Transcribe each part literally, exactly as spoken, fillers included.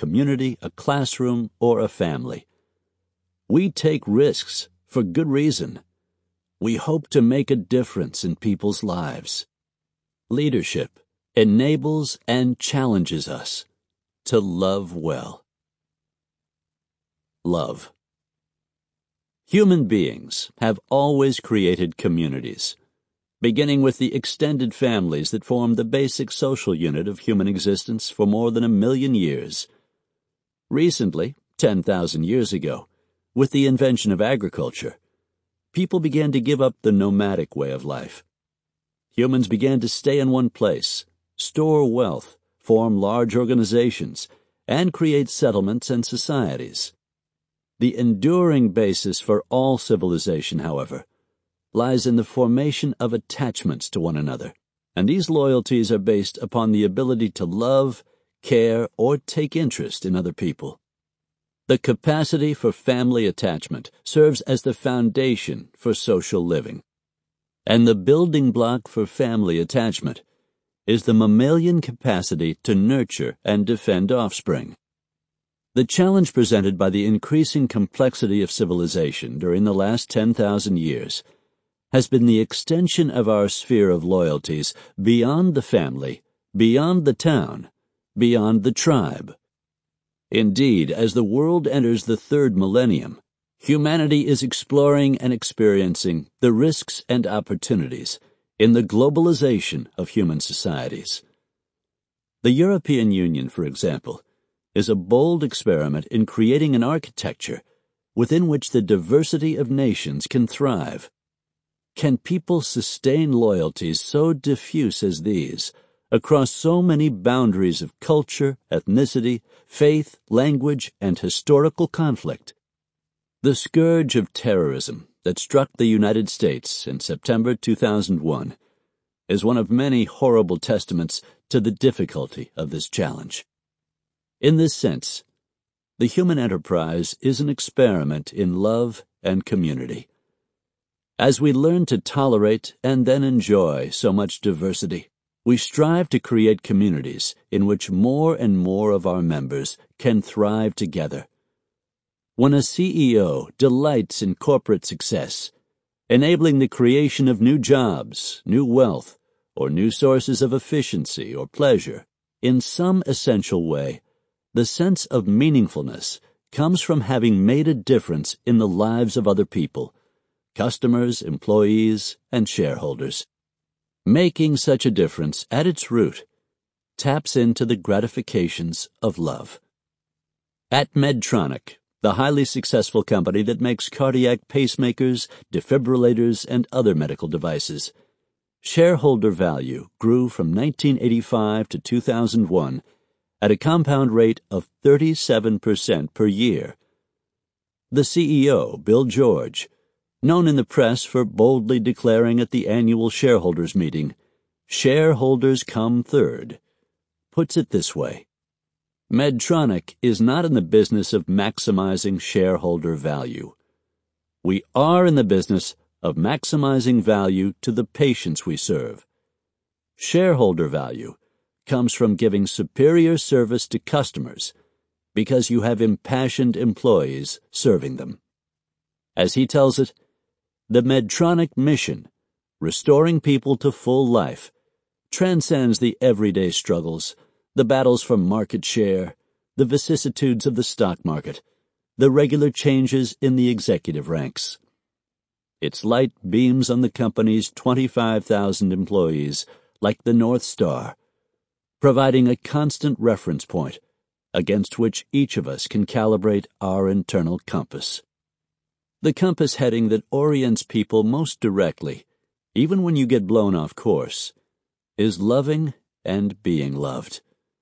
community, a classroom, or a family. We take risks for good reason. We hope to make a difference in people's lives. Leadership enables and challenges us to love well. Love. Human beings have always created communities, beginning with the extended families that form the basic social unit of human existence for more than a million years. Recently, ten thousand years ago, with the invention of agriculture, people began to give up the nomadic way of life. Humans began to stay in one place, store wealth, form large organizations, and create settlements and societies. The enduring basis for all civilization, however, lies in the formation of attachments to one another, and these loyalties are based upon the ability to love, care, or take interest in other people. The capacity for family attachment serves as the foundation for social living, and the building block for family attachment is the mammalian capacity to nurture and defend offspring. The challenge presented by the increasing complexity of civilization during the last ten thousand years has been the extension of our sphere of loyalties beyond the family, beyond the town, beyond the tribe. Indeed, as the world enters the third millennium, humanity is exploring and experiencing the risks and opportunities in the globalization of human societies. The European Union, for example, is a bold experiment in creating an architecture within which the diversity of nations can thrive. Can people sustain loyalties so diffuse as these across so many boundaries of culture, ethnicity, faith, language, and historical conflict? The scourge of terrorism that struck the United States in September two thousand one is one of many horrible testaments to the difficulty of this challenge. In this sense, the human enterprise is an experiment in love and community. As we learn to tolerate and then enjoy so much diversity, we strive to create communities in which more and more of our members can thrive together. When a C E O delights in corporate success, enabling the creation of new jobs, new wealth, or new sources of efficiency or pleasure, in some essential way, the sense of meaningfulness comes from having made a difference in the lives of other people, customers, employees, and shareholders. Making such a difference at its root taps into the gratifications of love. At Medtronic, the highly successful company that makes cardiac pacemakers, defibrillators, and other medical devices, shareholder value grew from nineteen eighty-five to two thousand one at a compound rate of thirty-seven percent per year. The C E O, Bill George, known in the press for boldly declaring at the annual shareholders meeting, "Shareholders come third," puts it this way: Medtronic is not in the business of maximizing shareholder value. We are in the business of maximizing value to the patients we serve. Shareholder value comes from giving superior service to customers because you have impassioned employees serving them. As he tells it, the Medtronic mission, restoring people to full life, transcends the everyday struggles, the battles for market share, the vicissitudes of the stock market, the regular changes in the executive ranks. Its light beams on the company's twenty-five thousand employees like the North Star, providing a constant reference point against which each of us can calibrate our internal compass. The compass heading that orients people most directly, even when you get blown off course, is loving and being loved.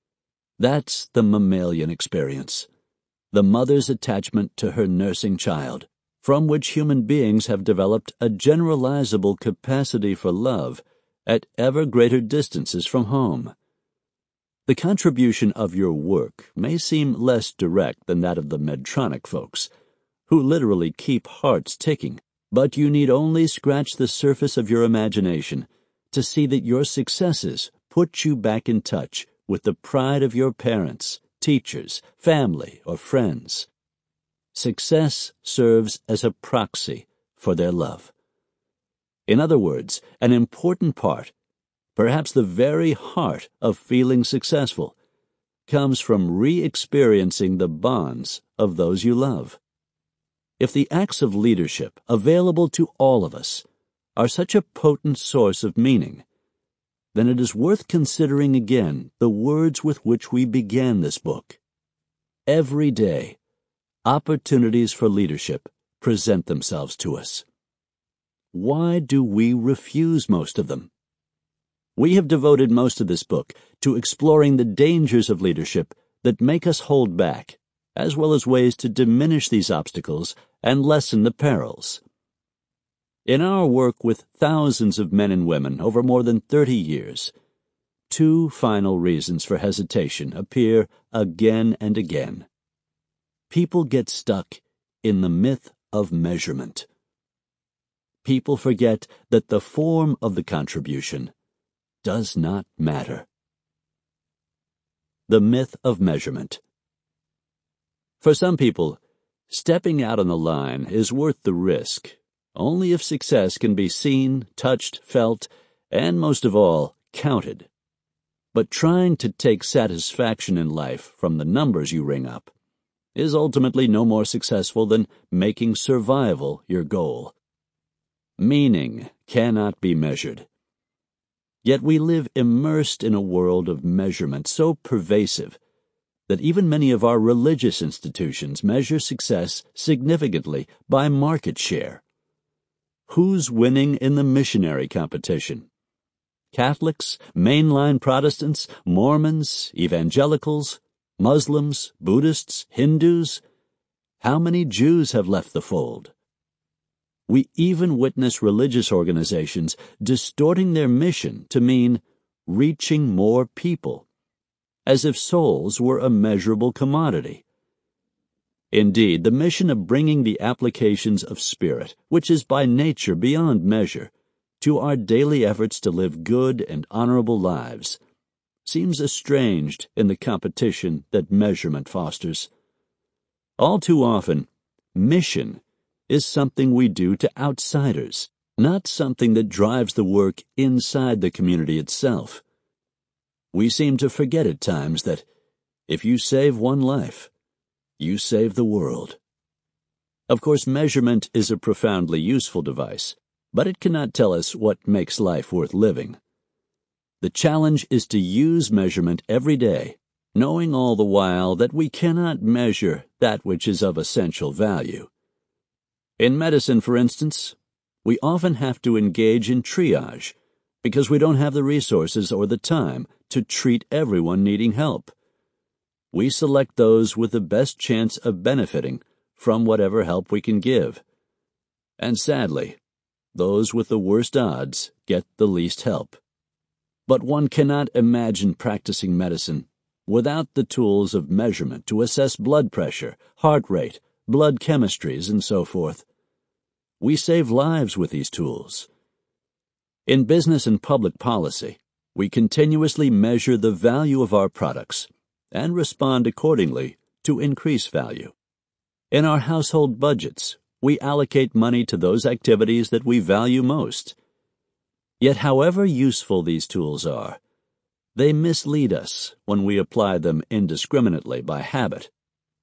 That's the mammalian experience, the mother's attachment to her nursing child, from which human beings have developed a generalizable capacity for love at ever greater distances from home. The contribution of your work may seem less direct than that of the Medtronic folks, who literally keep hearts ticking, but you need only scratch the surface of your imagination to see that your successes put you back in touch with the pride of your parents teachers, family, or friends. Success serves as a proxy for their love. In other words, an important part, perhaps the very heart of feeling successful, comes from re-experiencing the bonds of those you love. If the acts of leadership available to all of us are such a potent source of meaning, then it is worth considering again the words with which we began this book. Every day, opportunities for leadership present themselves to us. Why do we refuse most of them? We have devoted most of this book to exploring the dangers of leadership that make us hold back, as well as ways to diminish these obstacles and lessen the perils. In our work with thousands of men and women over more than thirty years, two final reasons for hesitation appear again and again. People get stuck in the myth of measurement. People forget that the form of the contribution does not matter. The myth of measurement. For some people, stepping out on the line is worth the risk, only if success can be seen, touched, felt, and most of all, counted. But trying to take satisfaction in life from the numbers you ring up is ultimately no more successful than making survival your goal. Meaning cannot be measured. Yet we live immersed in a world of measurement so pervasive that even many of our religious institutions measure success significantly by market share. Who's winning in the missionary competition? Catholics, mainline Protestants, Mormons, evangelicals, Muslims, Buddhists, Hindus? How many Jews have left the fold? We even witness religious organizations distorting their mission to mean reaching more people, as if souls were a measurable commodity. Indeed, the mission of bringing the applications of spirit, which is by nature beyond measure, to our daily efforts to live good and honorable lives, seems estranged in the competition that measurement fosters. All too often, mission is something we do to outsiders, not something that drives the work inside the community itself. We seem to forget at times that if you save one life, you save the world. Of course, measurement is a profoundly useful device, but it cannot tell us what makes life worth living. The challenge is to use measurement every day, knowing all the while that we cannot measure that which is of essential value. In medicine, for instance, we often have to engage in triage because we don't have the resources or the time to treat everyone needing help. We select those with the best chance of benefiting from whatever help we can give. And sadly, those with the worst odds get the least help. But one cannot imagine practicing medicine without the tools of measurement to assess blood pressure, heart rate, blood chemistries, and so forth. We save lives with these tools. In business and public policy, we continuously measure the value of our products and respond accordingly to increase value. In our household budgets, we allocate money to those activities that we value most. Yet however useful these tools are, they mislead us when we apply them indiscriminately by habit.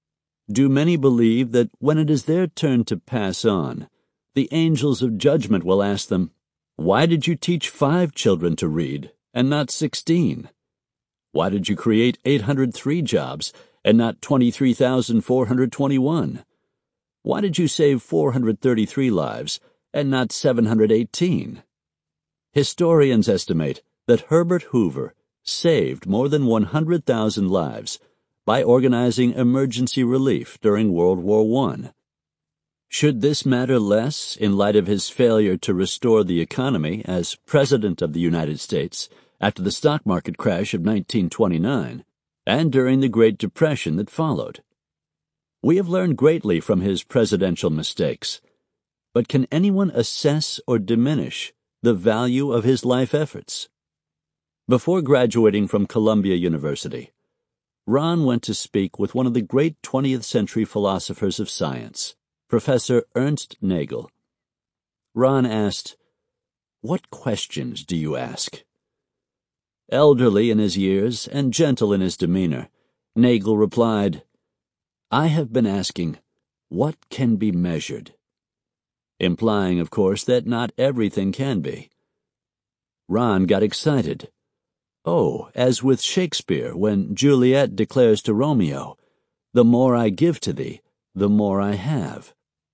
Do many believe that when it is their turn to pass on, the angels of judgment will ask them, "Why did you teach five children to read and not sixteen? Why did you create eight hundred three jobs and not twenty-three thousand four hundred twenty-one? Why did you save four hundred thirty-three lives and not seven hundred eighteen? Historians estimate that Herbert Hoover saved more than one hundred thousand lives by organizing emergency relief during World War One. Should this matter less in light of his failure to restore the economy as President of the United States after the stock market crash of nineteen twenty-nine and during the Great Depression that followed? We have learned greatly from his presidential mistakes, but can anyone assess or diminish the value of his life efforts? Before graduating from Columbia University, Ron went to speak with one of the great twentieth century philosophers of science, Professor Ernst Nagel. Ron asked, "What questions do you ask?" Elderly in his years and gentle in his demeanor, Nagel replied, "I have been asking, what can be measured?" Implying, of course, that not everything can be. Ron got excited. Oh, as with Shakespeare, when Juliet declares to Romeo, "The more I give to thee, the more I have."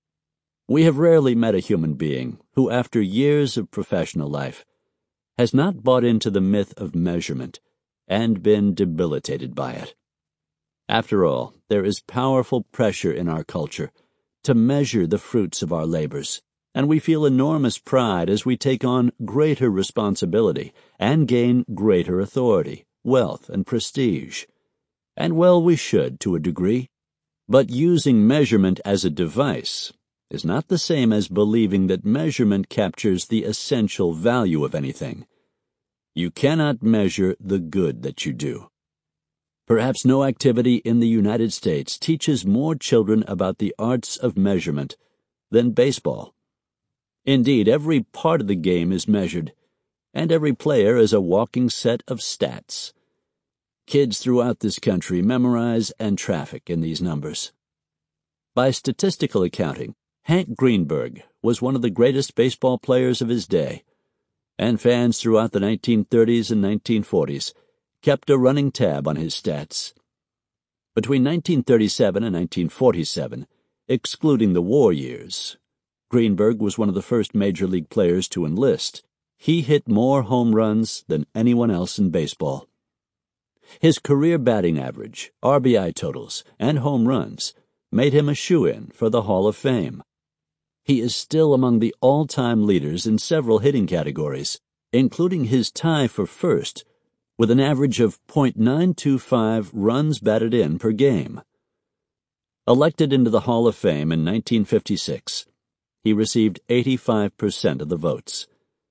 We have rarely met a human being who, after years of professional life, has not bought into the myth of measurement and been debilitated by it. After all, there is powerful pressure in our culture to measure the fruits of our labors, and we feel enormous pride as we take on greater responsibility and gain greater authority, wealth, and prestige. And well, we should, to a degree. But using measurement as a device is not the same as believing that measurement captures the essential value of anything. You cannot measure the good that you do. Perhaps no activity in the United States teaches more children about the arts of measurement than baseball. Indeed, every part of the game is measured, and every player is a walking set of stats. Kids throughout this country memorize and traffic in these numbers. By statistical accounting, Hank Greenberg was one of the greatest baseball players of his day, and fans throughout the nineteen thirties and nineteen forties kept a running tab on his stats. Between nineteen thirty-seven and nineteen forty-seven, excluding the war years, Greenberg was one of the first major league players to enlist. He hit more home runs than anyone else in baseball. His career batting average, R B I totals, and home runs made him a shoo-in for the Hall of Fame. He is still among the all-time leaders in several hitting categories, including his tie for first, with an average of point nine two five runs batted in per game. Elected into the Hall of Fame in nineteen fifty-six, he received eighty-five percent of the votes.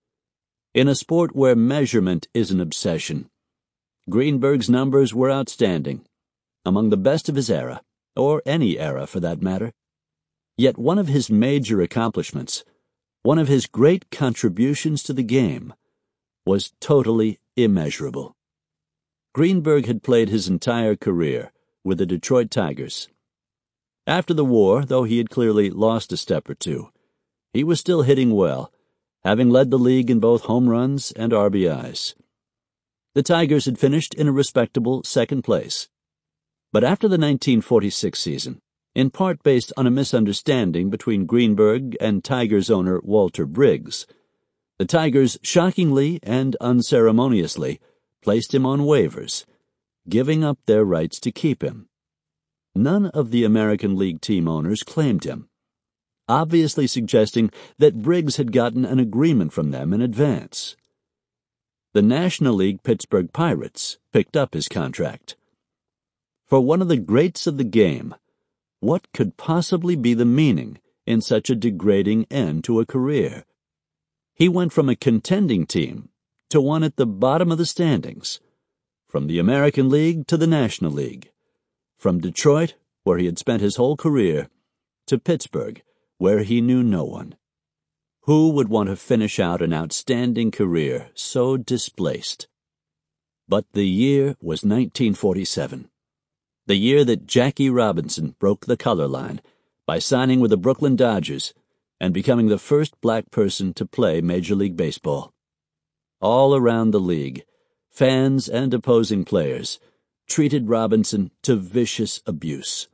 In a sport where measurement is an obsession, Greenberg's numbers were outstanding, among the best of his era, or any era for that matter. Yet one of his major accomplishments, one of his great contributions to the game, was totally immeasurable. Greenberg had played his entire career with the Detroit Tigers. After the war, though he had clearly lost a step or two, he was still hitting well, having led the league in both home runs and R B Is. The Tigers had finished in a respectable second place. But after the nineteen forty-six season, in part based on a misunderstanding between Greenberg and Tigers owner Walter Briggs, the Tigers shockingly and unceremoniously placed him on waivers, giving up their rights to keep him. None of the American League team owners claimed him, obviously suggesting that Briggs had gotten an agreement from them in advance. The National League Pittsburgh Pirates picked up his contract. For one of the greats of the game, what could possibly be the meaning in such a degrading end to a career? He went from a contending team to one at the bottom of the standings, from the American League to the National League, from Detroit, where he had spent his whole career, to Pittsburgh, where he knew no one. Who would want to finish out an outstanding career so displaced? But the year was nineteen forty-seven, the year that Jackie Robinson broke the color line by signing with the Brooklyn Dodgers and becoming the first black person to play Major League Baseball. All around the league, fans and opposing players treated Robinson to vicious abuse.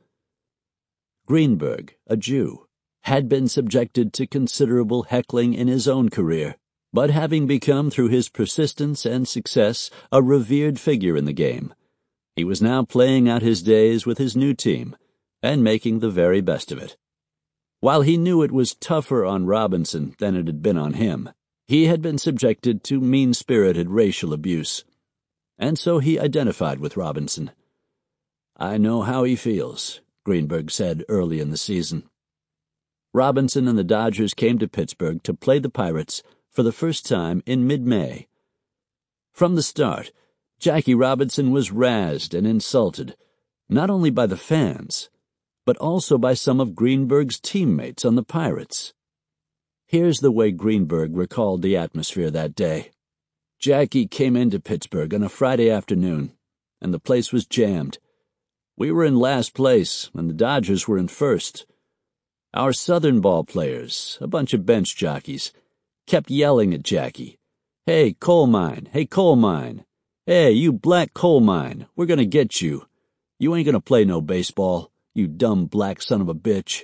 Greenberg, a Jew, had been subjected to considerable heckling in his own career, but having become through his persistence and success a revered figure in the game, he was now playing out his days with his new team and making the very best of it. While he knew it was tougher on Robinson than it had been on him, he had been subjected to mean-spirited racial abuse, and so he identified with Robinson. "I know how he feels," Greenberg said early in the season. Robinson and the Dodgers came to Pittsburgh to play the Pirates for the first time in mid-May. From the start, Jackie Robinson was razzed and insulted, not only by the fans, but also by some of Greenberg's teammates on the Pirates. Here's the way Greenberg recalled the atmosphere that day. Jackie came into Pittsburgh on a Friday afternoon, and the place was jammed. We were in last place, and the Dodgers were in first. Our Southern ball players, a bunch of bench jockeys, kept yelling at Jackie, "Hey, coal mine! Hey, coal mine! Hey, you black coal mine! We're gonna get you! You ain't gonna play no baseball, you dumb black son of a bitch!"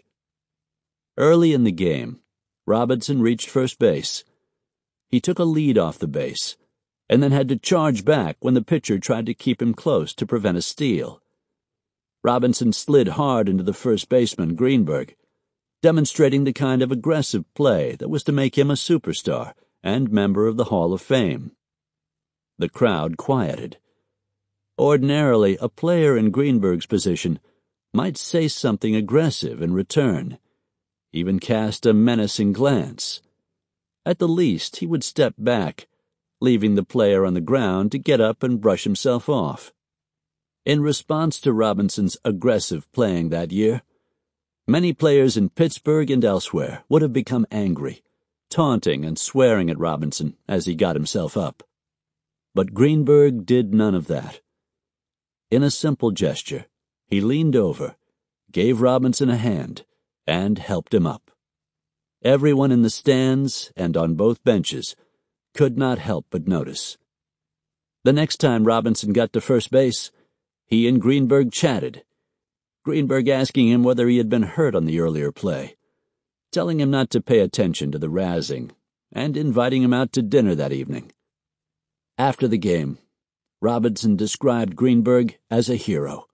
Early in the game, Robinson reached first base. He took a lead off the base, and then had to charge back when the pitcher tried to keep him close to prevent a steal. Robinson slid hard into the first baseman, Greenberg, demonstrating the kind of aggressive play that was to make him a superstar and member of the Hall of Fame. The crowd quieted. Ordinarily, a player in Greenberg's position might say something aggressive in return, even cast a menacing glance. At the least, he would step back, leaving the player on the ground to get up and brush himself off. In response to Robinson's aggressive playing that year, many players in Pittsburgh and elsewhere would have become angry, taunting and swearing at Robinson as he got himself up. But Greenberg did none of that. In a simple gesture, he leaned over, gave Robinson a hand, and helped him up. Everyone in the stands and on both benches could not help but notice. The next time Robinson got to first base, he and Greenberg chatted, Greenberg asking him whether he had been hurt on the earlier play, telling him not to pay attention to the razzing, and inviting him out to dinner that evening. After the game, Robinson described Greenberg as a hero.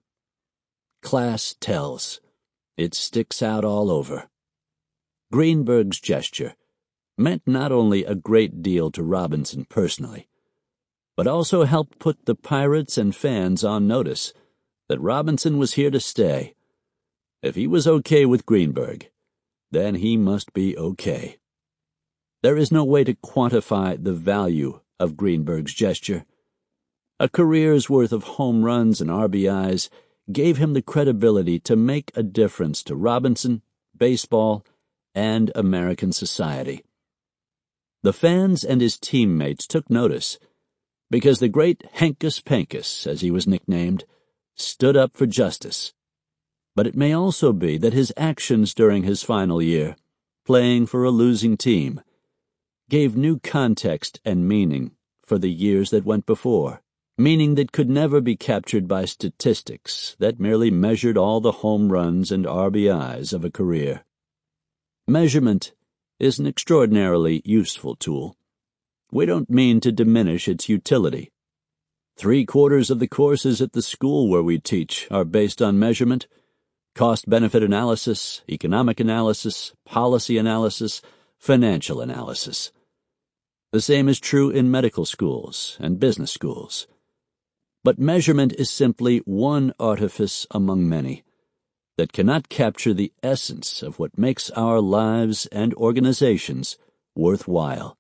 Class tells. It sticks out all over. Greenberg's gesture meant not only a great deal to Robinson personally, but also helped put the Pirates and fans on notice that Robinson was here to stay. If he was okay with Greenberg, then he must be okay. There is no way to quantify the value of Greenberg's gesture. A career's worth of home runs and R B Is gave him the credibility to make a difference to Robinson, baseball, and American society. The fans and his teammates took notice because the great Hankus Pankus, as he was nicknamed, stood up for justice. But it may also be that his actions during his final year, playing for a losing team, gave new context and meaning for the years that went before, meaning that could never be captured by statistics that merely measured all the home runs and R B Is of a career. Measurement is an extraordinarily useful tool. We don't mean to diminish its utility. Three-quarters of the courses at the school where we teach are based on measurement, cost-benefit analysis, economic analysis, policy analysis, financial analysis. The same is true in medical schools and business schools. But measurement is simply one artifice among many that cannot capture the essence of what makes our lives and organizations worthwhile.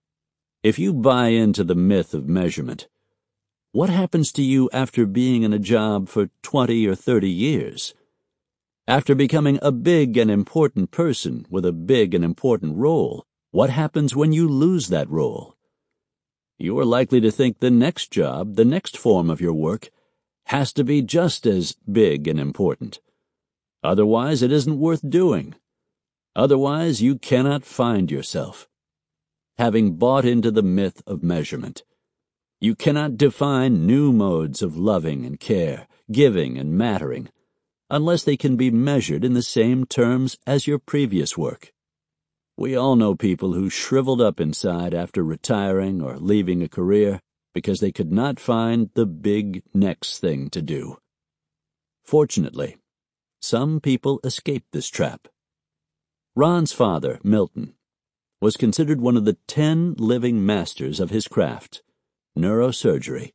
If you buy into the myth of measurement, what happens to you after being in a job for twenty or thirty years? After becoming a big and important person with a big and important role, what happens when you lose that role? You are likely to think the next job, the next form of your work, has to be just as big and important. Otherwise, it isn't worth doing. Otherwise, you cannot find yourself. Having bought into the myth of measurement, you cannot define new modes of loving and care, giving and mattering, unless they can be measured in the same terms as your previous work. We all know people who shriveled up inside after retiring or leaving a career because they could not find the big next thing to do. Fortunately, some people escaped this trap. Ron's father, Milton, was considered one of the ten living masters of his craft, neurosurgery.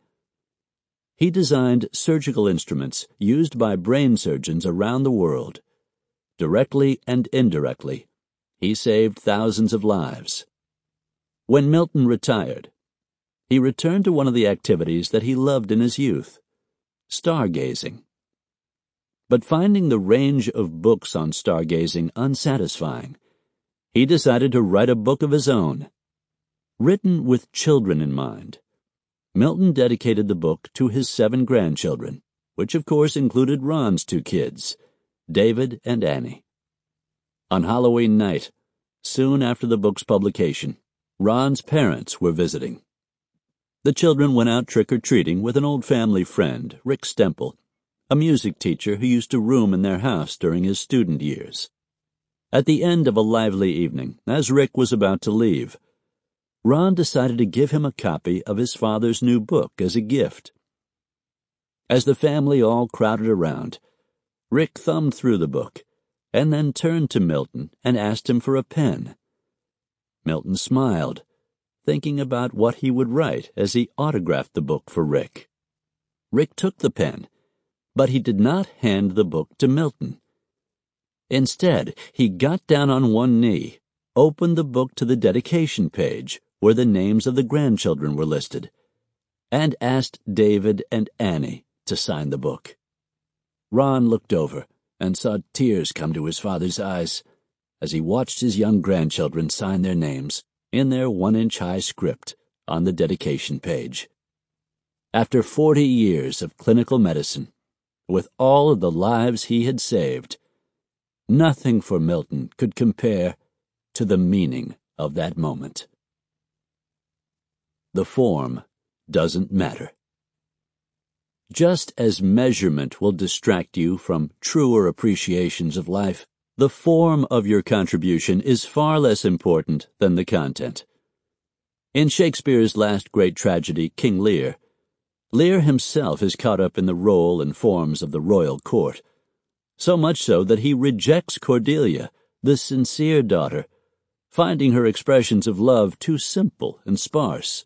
He designed surgical instruments used by brain surgeons around the world. Directly and indirectly, he saved thousands of lives. When Milton retired, he returned to one of the activities that he loved in his youth, stargazing. But finding the range of books on stargazing unsatisfying, he decided to write a book of his own. Written with children in mind, Milton dedicated the book to his seven grandchildren, which of course included Ron's two kids, David and Annie. On Halloween night, soon after the book's publication, Ron's parents were visiting. The children went out trick-or-treating with an old family friend, Rick Stemple, a music teacher who used to room in their house during his student years. At the end of a lively evening, as Rick was about to leave, Ron decided to give him a copy of his father's new book as a gift. As the family all crowded around, Rick thumbed through the book and then turned to Milton and asked him for a pen. Milton smiled, thinking about what he would write as he autographed the book for Rick. Rick took the pen, but he did not hand the book to Milton. Instead, he got down on one knee, opened the book to the dedication page where the names of the grandchildren were listed, and asked David and Annie to sign the book. Ron looked over and saw tears come to his father's eyes as he watched his young grandchildren sign their names in their one-inch-high script on the dedication page. After forty years of clinical medicine, with all of the lives he had saved, nothing for Milton could compare to the meaning of that moment. The form doesn't matter. Just as measurement will distract you from truer appreciations of life, the form of your contribution is far less important than the content. In Shakespeare's last great tragedy, King Lear, Lear himself is caught up in the role and forms of the royal court, so much so that he rejects Cordelia, the sincere daughter, finding her expressions of love too simple and sparse.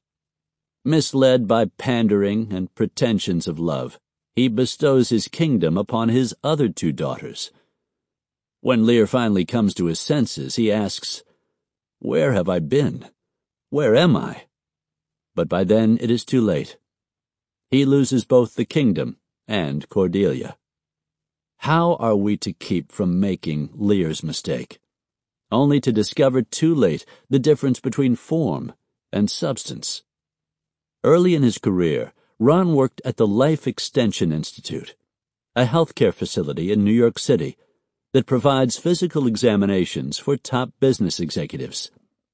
Misled by pandering and pretensions of love, he bestows his kingdom upon his other two daughters. When Lear finally comes to his senses, he asks, "Where have I been? Where am I?" But by then it is too late. He loses both the kingdom and Cordelia. How are we to keep from making Lear's mistake, only to discover too late the difference between form and substance? Early in his career, Ron worked at the Life Extension Institute, a healthcare facility in New York City that provides physical examinations for top business executives.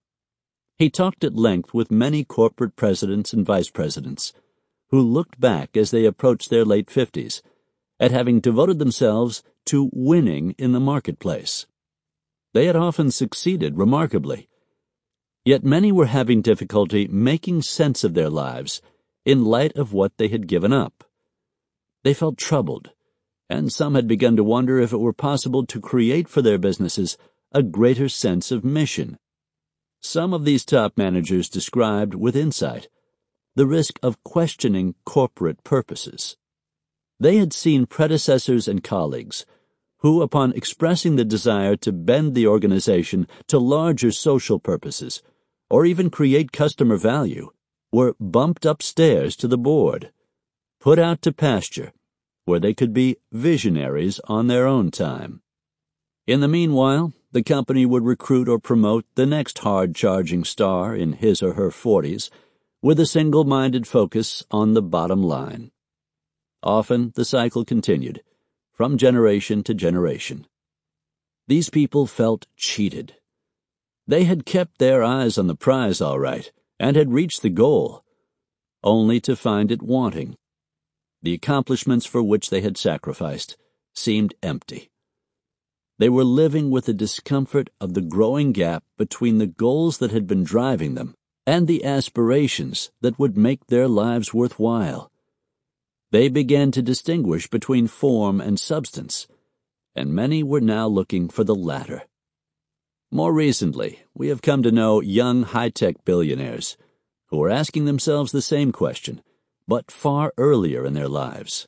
He talked at length with many corporate presidents and vice presidents who looked back as they approached their late fifties at having devoted themselves to winning in the marketplace. They had often succeeded remarkably, yet many were having difficulty making sense of their lives in light of what they had given up. They felt troubled, and some had begun to wonder if it were possible to create for their businesses a greater sense of mission. Some of these top managers described, with insight, the risk of questioning corporate purposes. They had seen predecessors and colleagues who, upon expressing the desire to bend the organization to larger social purposes, or even create customer value, were bumped upstairs to the board, put out to pasture, where they could be visionaries on their own time. In the meanwhile, the company would recruit or promote the next hard-charging star in his or her forties with a single-minded focus on the bottom line. Often the cycle continued, from generation to generation. These people felt cheated. They had kept their eyes on the prize all right, and had reached the goal, only to find it wanting. The accomplishments for which they had sacrificed seemed empty. They were living with the discomfort of the growing gap between the goals that had been driving them and the aspirations that would make their lives worthwhile. They began to distinguish between form and substance, and many were now looking for the latter. More recently, we have come to know young high-tech billionaires who are asking themselves the same question, but far earlier in their lives.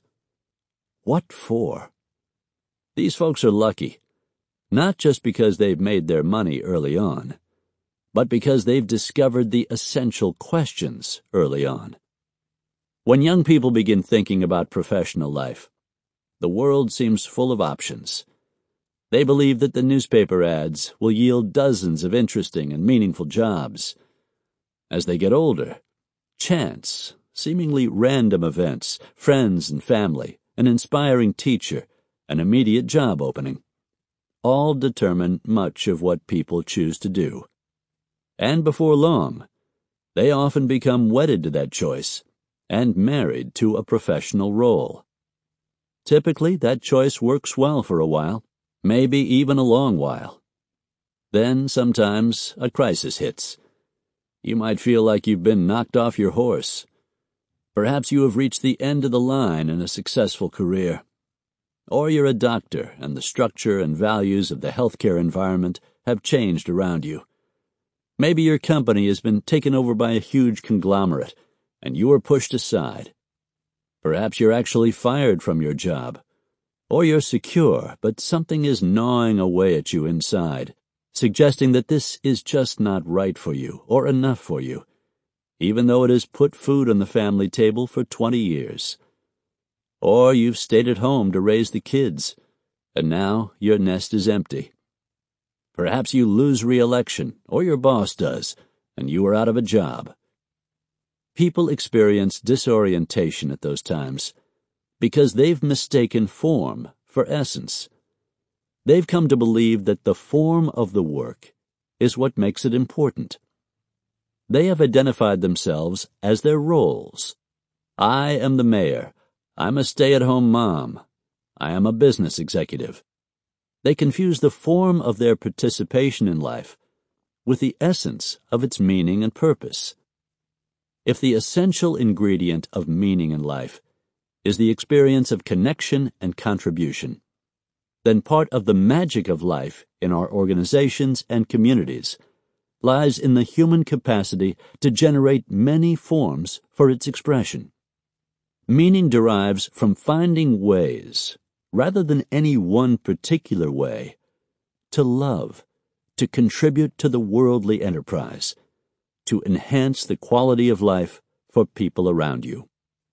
What for? These folks are lucky, not just because they've made their money early on, but because they've discovered the essential questions early on. When young people begin thinking about professional life, the world seems full of options. They believe that the newspaper ads will yield dozens of interesting and meaningful jobs. As they get older, chance, seemingly random events, friends and family, an inspiring teacher, an immediate job opening, all determine much of what people choose to do. And before long, they often become wedded to that choice and married to a professional role. Typically, that choice works well for a while, maybe even a long while. Then, sometimes, a crisis hits. You might feel like you've been knocked off your horse. Perhaps you have reached the end of the line in a successful career. Or you're a doctor, and the structure and values of the healthcare environment have changed around you. Maybe your company has been taken over by a huge conglomerate, and you are pushed aside. Perhaps you're actually fired from your job. Or you're secure, but something is gnawing away at you inside, suggesting that this is just not right for you or enough for you, even though it has put food on the family table for twenty years. Or you've stayed at home to raise the kids, and now your nest is empty. Perhaps you lose re-election, or your boss does, and you are out of a job. People experience disorientation at those times because they've mistaken form for essence. They've come to believe that the form of the work is what makes it important. They have identified themselves as their roles. I am the mayor. I'm a stay-at-home mom. I am a business executive. They confuse the form of their participation in life with the essence of its meaning and purpose. If the essential ingredient of meaning in life is the experience of connection and contribution, then part of the magic of life in our organizations and communities lies in the human capacity to generate many forms for its expression. Meaning derives from finding ways, rather than any one particular way, to love, to contribute to the worldly enterprise, to enhance the quality of life for people around you.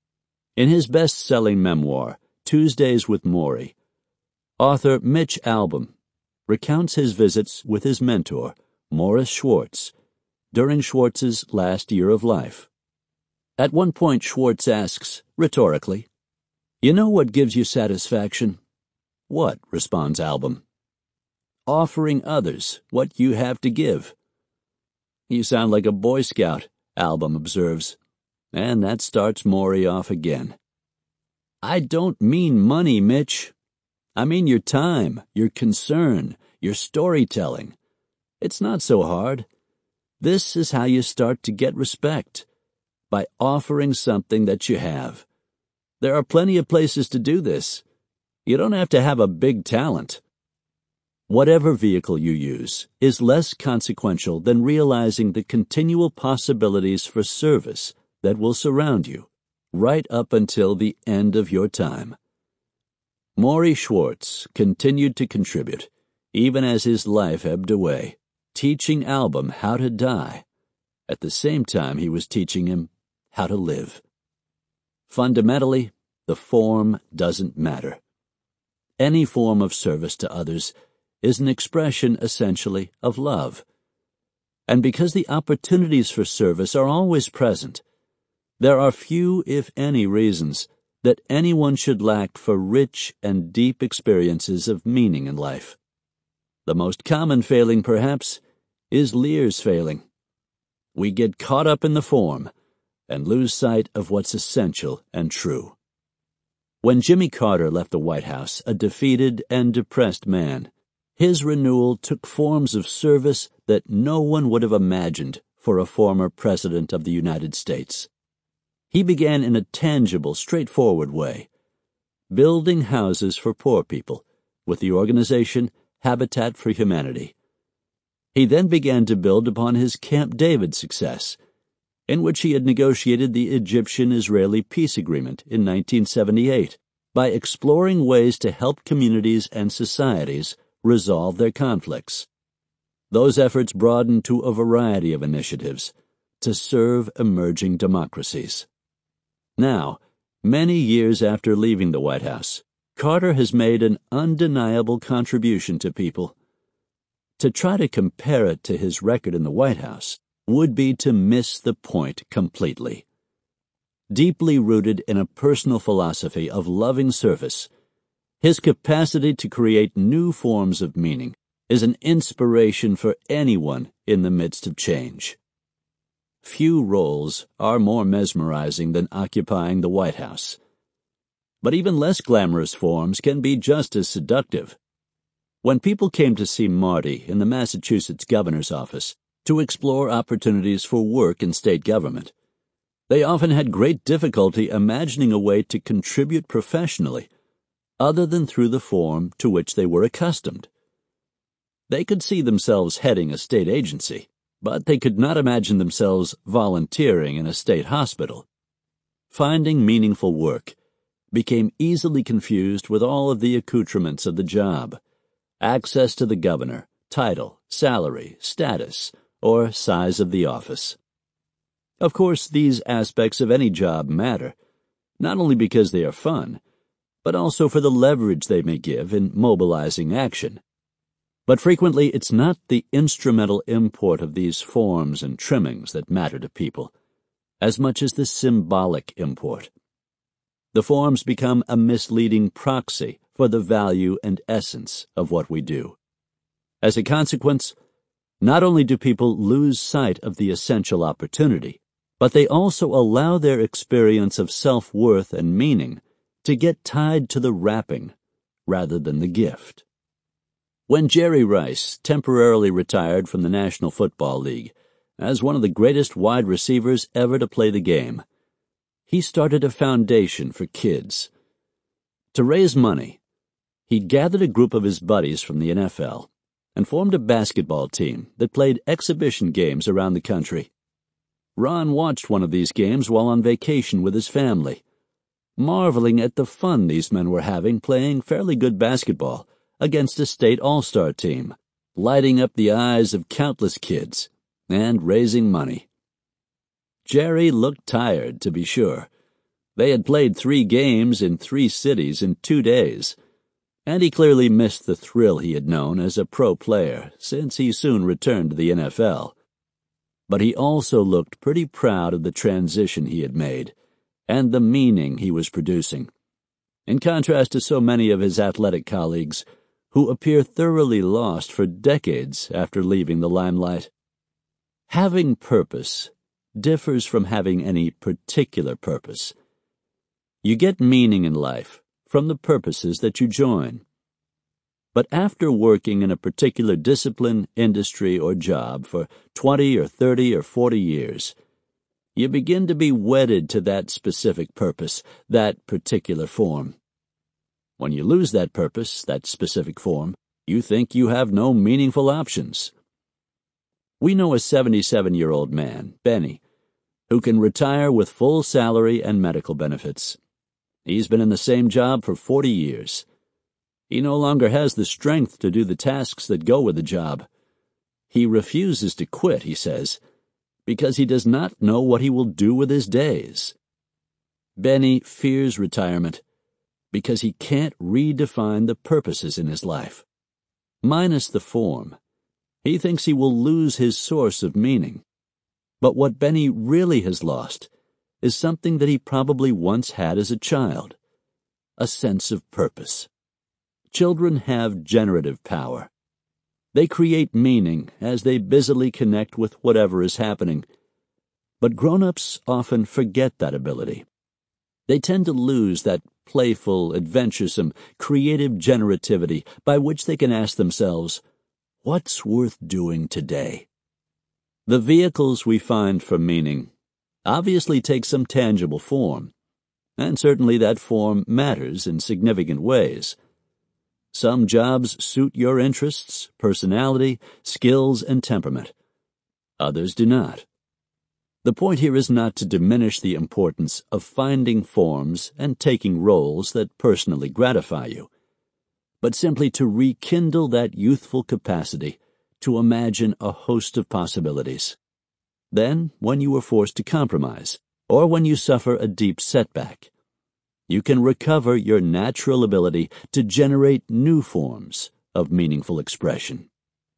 In his best-selling memoir, Tuesdays with Morrie, author Mitch Albom recounts his visits with his mentor, Morris Schwartz, during Schwartz's last year of life. At one point, Schwartz asks, rhetorically, "You know what gives you satisfaction?" "What?" responds Albom. "Offering others what you have to give." "You sound like a Boy Scout," Albom observes. And that starts Morrie off again. "I don't mean money, Mitch. I mean your time, your concern, your storytelling. It's not so hard. This is how you start to get respect, by offering something that you have. There are plenty of places to do this. You don't have to have a big talent." Whatever vehicle you use is less consequential than realizing the continual possibilities for service that will surround you, right up until the end of your time. Morrie Schwartz continued to contribute, even as his life ebbed away, teaching Albom how to die. At the same time, he was teaching him how to live. Fundamentally, the form doesn't matter. Any form of service to others is an expression, essentially, of love. And because the opportunities for service are always present, there are few, if any, reasons that anyone should lack for rich and deep experiences of meaning in life. The most common failing, perhaps, is Lear's failing. We get caught up in the form and lose sight of what's essential and true. When Jimmy Carter left the White House, a defeated and depressed man, his renewal took forms of service that no one would have imagined for a former president of the United States. He began in a tangible, straightforward way, building houses for poor people with the organization Habitat for Humanity. He then began to build upon his Camp David success, in which he had negotiated the Egyptian-Israeli peace agreement in nineteen seventy-eight by exploring ways to help communities and societies resolve their conflicts. those efforts broadened to a variety of initiatives to serve emerging democracies. Now, many years after leaving the White House, Carter has made an undeniable contribution to people. To try to compare it to his record in the White House would be to miss the point completely. Deeply rooted in a personal philosophy of loving service, his capacity to create new forms of meaning is an inspiration for anyone in the midst of change. Few roles are more mesmerizing than occupying the White House. But even less glamorous forms can be just as seductive. When people came to see Marty in the Massachusetts governor's office to explore opportunities for work in state government, they often had great difficulty imagining a way to contribute professionally other than through the form to which they were accustomed. They could see themselves heading a state agency, but they could not imagine themselves volunteering in a state hospital. Finding meaningful work became easily confused with all of the accoutrements of the job: access to the governor, title, salary, status, or size of the office. Of course, these aspects of any job matter, not only because they are fun, but also for the leverage they may give in mobilizing action. But frequently it's not the instrumental import of these forms and trimmings that matter to people, as much as the symbolic import. The forms become a misleading proxy for the value and essence of what we do. As a consequence, not only do people lose sight of the essential opportunity, but they also allow their experience of self-worth and meaning to get tied to the wrapping rather than the gift. When Jerry Rice temporarily retired from the National Football League as one of the greatest wide receivers ever to play the game, he started a foundation for kids. To raise money, he gathered a group of his buddies from the N F L and formed a basketball team that played exhibition games around the country. Ron watched one of these games while on vacation with his family, marveling at the fun these men were having playing fairly good basketball against a state all-star team, lighting up the eyes of countless kids, and raising money. Jerry looked tired, to be sure. They had played three games in three cities in two days, and he clearly missed the thrill he had known as a pro player since he soon returned to the N F L. But he also looked pretty proud of the transition he had made and the meaning he was producing, in contrast to so many of his athletic colleagues who appear thoroughly lost for decades after leaving the limelight. Having purpose differs from having any particular purpose. You get meaning in life from the purposes that you join. But after working in a particular discipline, industry, or job for twenty or thirty or forty years, you begin to be wedded to that specific purpose, that particular form. When you lose that purpose, that specific form, you think you have no meaningful options. We know a seventy-seven-year-old man, Benny, who can retire with full salary and medical benefits. He's been in the same job for forty years. He no longer has the strength to do the tasks that go with the job. He refuses to quit, he says, because he does not know what he will do with his days. Benny fears retirement because he can't redefine the purposes in his life. Minus the form, he thinks he will lose his source of meaning. But what Benny really has lost is something that he probably once had as a child, a sense of purpose. Children have generative power. They create meaning as they busily connect with whatever is happening. But grown-ups often forget that ability. They tend to lose that playful, adventuresome, creative generativity by which they can ask themselves, what's worth doing today? The vehicles we find for meaning obviously take some tangible form, and certainly that form matters in significant ways. Some jobs suit your interests, personality, skills, and temperament. Others do not. The point here is not to diminish the importance of finding forms and taking roles that personally gratify you, but simply to rekindle that youthful capacity to imagine a host of possibilities. Then, when you are forced to compromise, or when you suffer a deep setback, you can recover your natural ability to generate new forms of meaningful expression.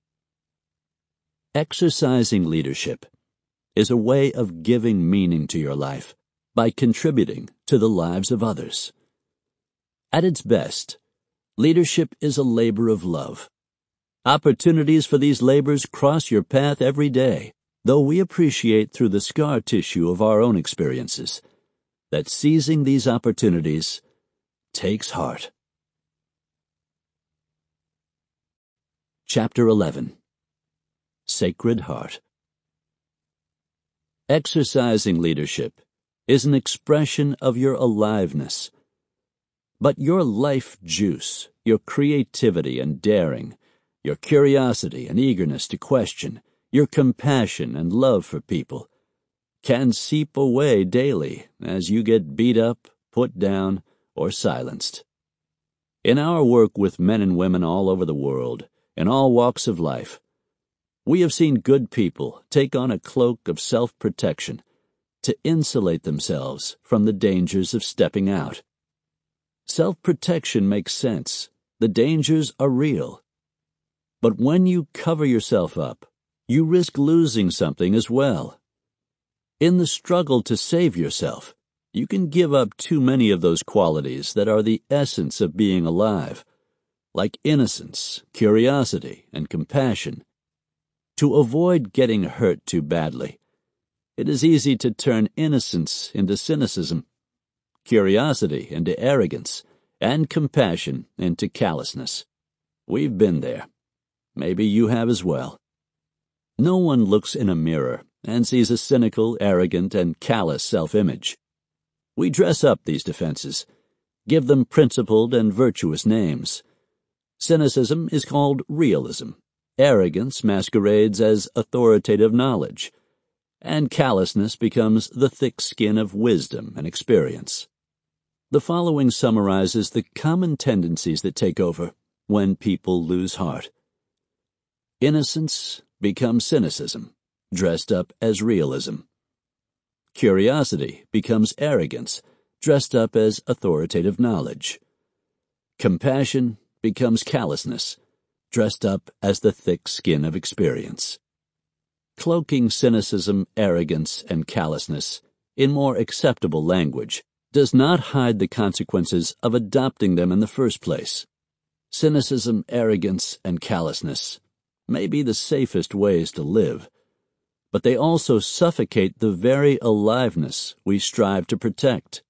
Exercising leadership is a way of giving meaning to your life by contributing to the lives of others. At its best, leadership is a labor of love. Opportunities for these labors cross your path every day, though we appreciate through the scar tissue of our own experiences that seizing these opportunities takes heart. Chapter eleven. Sacred Heart. Exercising leadership is an expression of your aliveness. But your life juice, your creativity and daring, your curiosity and eagerness to question, your compassion and love for people, can seep away daily as you get beat up, put down, or silenced. In our work with men and women all over the world, in all walks of life, we have seen good people take on a cloak of self-protection to insulate themselves from the dangers of stepping out. Self-protection makes sense. The dangers are real. But when you cover yourself up, you risk losing something as well. In the struggle to save yourself, you can give up too many of those qualities that are the essence of being alive, like innocence, curiosity, and compassion. To avoid getting hurt too badly, it is easy to turn innocence into cynicism, curiosity into arrogance, and compassion into callousness. We've been there. Maybe you have as well. No one looks in a mirror and sees a cynical, arrogant, and callous self-image. We dress up these defenses, give them principled and virtuous names. Cynicism is called realism, arrogance masquerades as authoritative knowledge, and callousness becomes the thick skin of wisdom and experience. The following summarizes the common tendencies that take over when people lose heart. Innocence becomes cynicism, dressed up as realism. Curiosity becomes arrogance, dressed up as authoritative knowledge. Compassion becomes callousness, dressed up as the thick skin of experience. Cloaking cynicism, arrogance, and callousness in more acceptable language does not hide the consequences of adopting them in the first place. Cynicism, arrogance, and callousness may be the safest ways to live, but they also suffocate the very aliveness we strive to protect.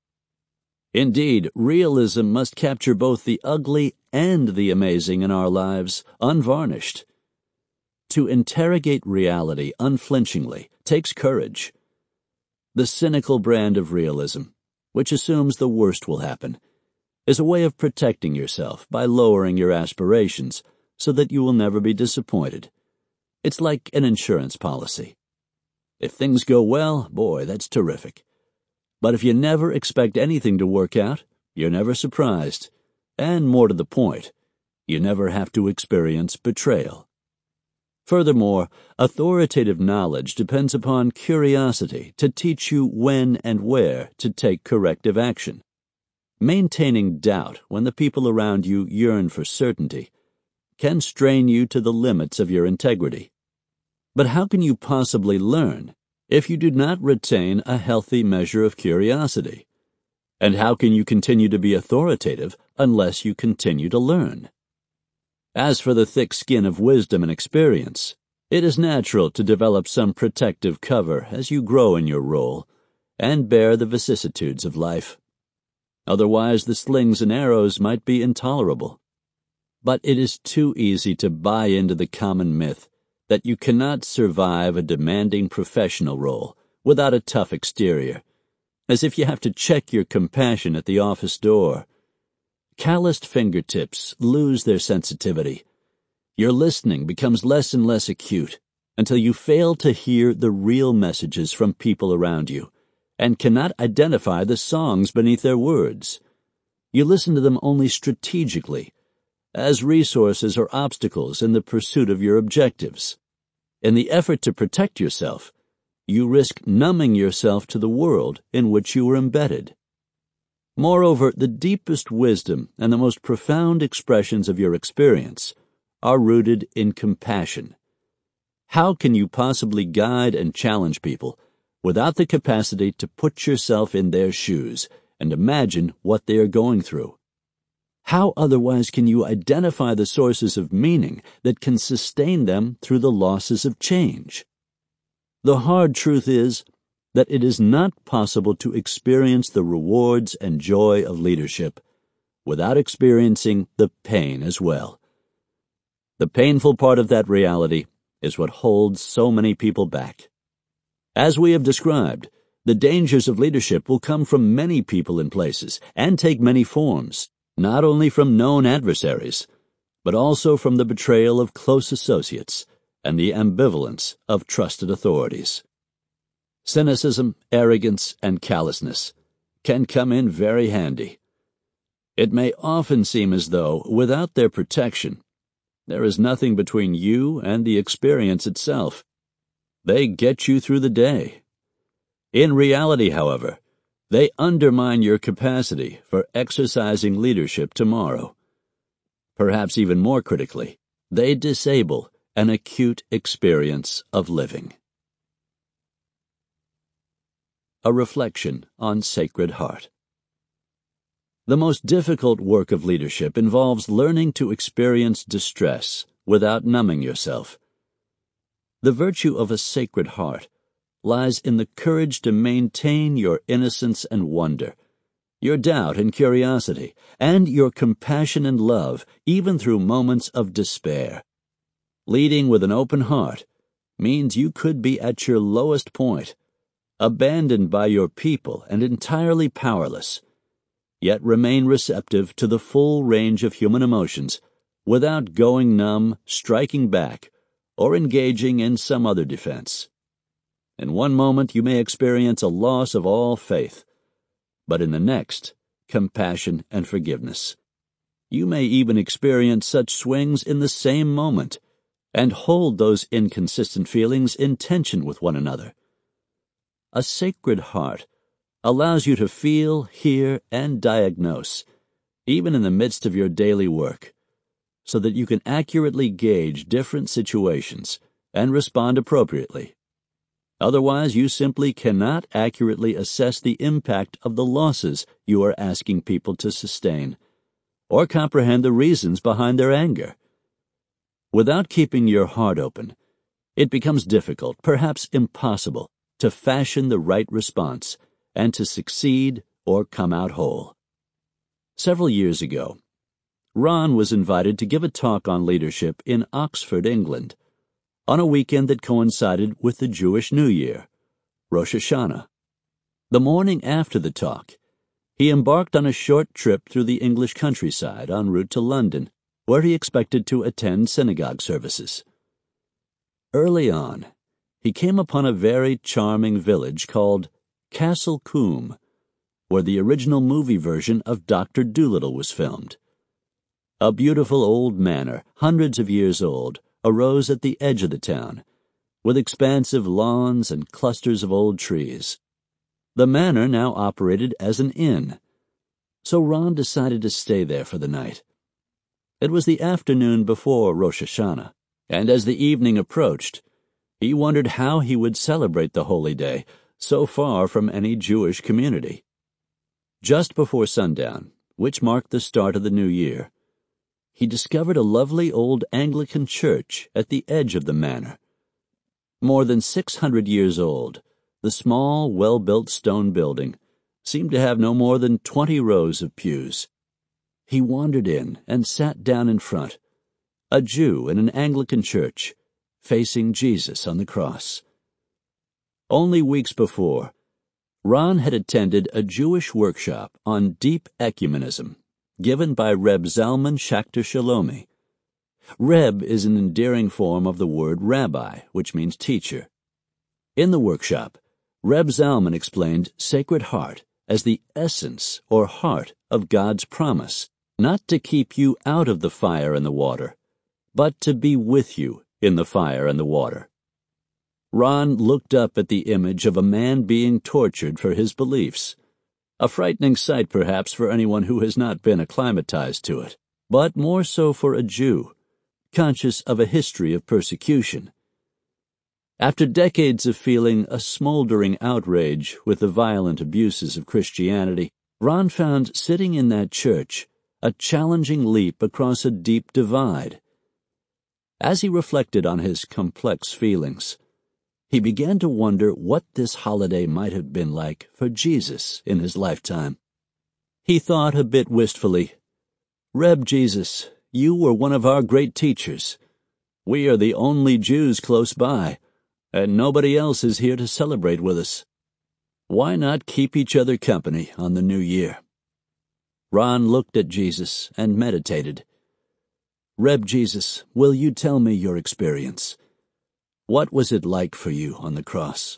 Indeed, realism must capture both the ugly and the amazing in our lives unvarnished. To interrogate reality unflinchingly takes courage. The cynical brand of realism, which assumes the worst will happen, is a way of protecting yourself by lowering your aspirations so that you will never be disappointed. It's like an insurance policy. If things go well, boy, that's terrific. But if you never expect anything to work out, you're never surprised. And more to the point, you never have to experience betrayal. Furthermore, authoritative knowledge depends upon curiosity to teach you when and where to take corrective action. Maintaining doubt when the people around you yearn for certainty can strain you to the limits of your integrity. But how can you possibly learn if you do not retain a healthy measure of curiosity? And how can you continue to be authoritative unless you continue to learn? As for the thick skin of wisdom and experience, it is natural to develop some protective cover as you grow in your role and bear the vicissitudes of life. Otherwise, the slings and arrows might be intolerable. But it is too easy to buy into the common myth that you cannot survive a demanding professional role without a tough exterior, as if you have to check your compassion at the office door. Calloused fingertips lose their sensitivity. Your listening becomes less and less acute until you fail to hear the real messages from people around you and cannot identify the songs beneath their words. You listen to them only strategically, as resources or obstacles in the pursuit of your objectives. In the effort to protect yourself, you risk numbing yourself to the world in which you are embedded. Moreover, the deepest wisdom and the most profound expressions of your experience are rooted in compassion. How can you possibly guide and challenge people without the capacity to put yourself in their shoes and imagine what they are going through? How otherwise can you identify the sources of meaning that can sustain them through the losses of change? The hard truth is that it is not possible to experience the rewards and joy of leadership without experiencing the pain as well. The painful part of that reality is what holds so many people back. As we have described, the dangers of leadership will come from many people and places and take many forms, not only from known adversaries, but also from the betrayal of close associates and the ambivalence of trusted authorities. Cynicism, arrogance, and callousness can come in very handy. It may often seem as though, without their protection, there is nothing between you and the experience itself. They get you through the day. In reality, however, they undermine your capacity for exercising leadership tomorrow. Perhaps even more critically, they disable an acute experience of living. A reflection on Sacred Heart. The most difficult work of leadership involves learning to experience distress without numbing yourself. The virtue of a Sacred Heart lies in the courage to maintain your innocence and wonder, your doubt and curiosity, and your compassion and love even through moments of despair. Leading with an open heart means you could be at your lowest point, abandoned by your people and entirely powerless, yet remain receptive to the full range of human emotions without going numb, striking back, or engaging in some other defense. In one moment you may experience a loss of all faith, but in the next, compassion and forgiveness. You may even experience such swings in the same moment, and hold those inconsistent feelings in tension with one another. A Sacred Heart allows you to feel, hear, and diagnose, even in the midst of your daily work, so that you can accurately gauge different situations and respond appropriately. Otherwise, you simply cannot accurately assess the impact of the losses you are asking people to sustain, or comprehend the reasons behind their anger. Without keeping your heart open, it becomes difficult, perhaps impossible, to fashion the right response and to succeed or come out whole. Several years ago, Ron was invited to give a talk on leadership in Oxford, England, on a weekend that coincided with the Jewish New Year, Rosh Hashanah. The morning after the talk, he embarked on a short trip through the English countryside en route to London, where he expected to attend synagogue services. Early on, he came upon a very charming village called Castle Combe, where the original movie version of Doctor Dolittle was filmed. A beautiful old manor, hundreds of years old, arose at the edge of the town, with expansive lawns and clusters of old trees. The manor now operated as an inn, so Ron decided to stay there for the night. It was the afternoon before Rosh Hashanah, and as the evening approached, he wondered how he would celebrate the holy day so far from any Jewish community. Just before sundown, which marked the start of the new year, he discovered a lovely old Anglican church at the edge of the manor. More than six hundred years old, the small, well-built stone building seemed to have no more than twenty rows of pews. He wandered in and sat down in front, a Jew in an Anglican church, facing Jesus on the cross. Only weeks before, Ron had attended a Jewish workshop on deep ecumenism given by Reb Zalman Schachter Shalomi. Reb is an endearing form of the word rabbi, which means teacher. In the workshop, Reb Zalman explained Sacred Heart as the essence or heart of God's promise, not to keep you out of the fire and the water, but to be with you in the fire and the water. Ron looked up at the image of a man being tortured for his beliefs. A frightening sight, perhaps, for anyone who has not been acclimatized to it, but more so for a Jew, conscious of a history of persecution. After decades of feeling a smoldering outrage with the violent abuses of Christianity, Ron found sitting in that church a challenging leap across a deep divide. As he reflected on his complex feelings, he began to wonder what this holiday might have been like for Jesus in his lifetime. He thought a bit wistfully, "Reb Jesus, you were one of our great teachers. We are the only Jews close by, and nobody else is here to celebrate with us. Why not keep each other company on the new year?" Ron looked at Jesus and meditated. "Reb Jesus, will you tell me your experience? What was it like for you on the cross?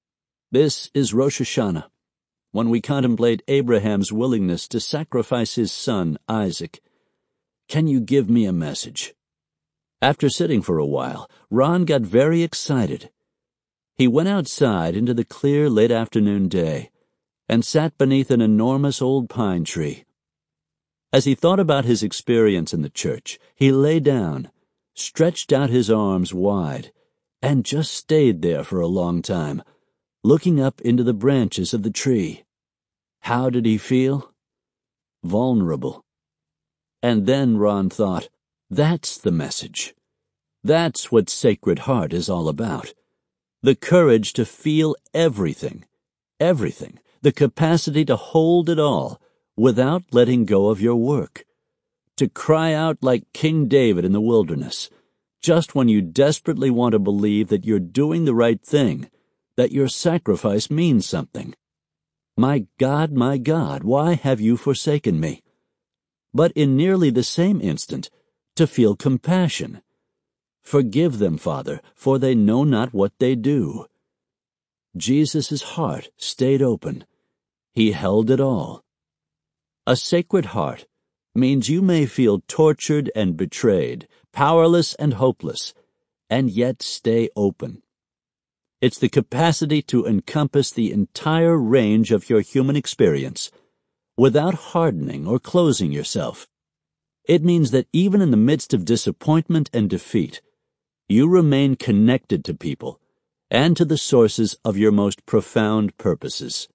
This is Rosh Hashanah, when we contemplate Abraham's willingness to sacrifice his son, Isaac. Can you give me a message?" After sitting for a while, Ron got very excited. He went outside into the clear late-afternoon day and sat beneath an enormous old pine tree. As he thought about his experience in the church, he lay down, stretched out his arms wide, and just stayed there for a long time, looking up into the branches of the tree. How did he feel? Vulnerable. And then Ron thought, that's the message. That's what Sacred Heart is all about. The courage to feel everything, everything, the capacity to hold it all without letting go of your work. To cry out like King David in the wilderness, just when you desperately want to believe that you're doing the right thing, that your sacrifice means something. My God, my God, why have you forsaken me? But in nearly the same instant, to feel compassion. Forgive them, Father, for they know not what they do. Jesus' heart stayed open. He held it all. A Sacred Heart means you may feel tortured and betrayed, powerless and hopeless, and yet stay open. It's the capacity to encompass the entire range of your human experience without hardening or closing yourself. It means that even in the midst of disappointment and defeat, you remain connected to people and to the sources of your most profound purposes.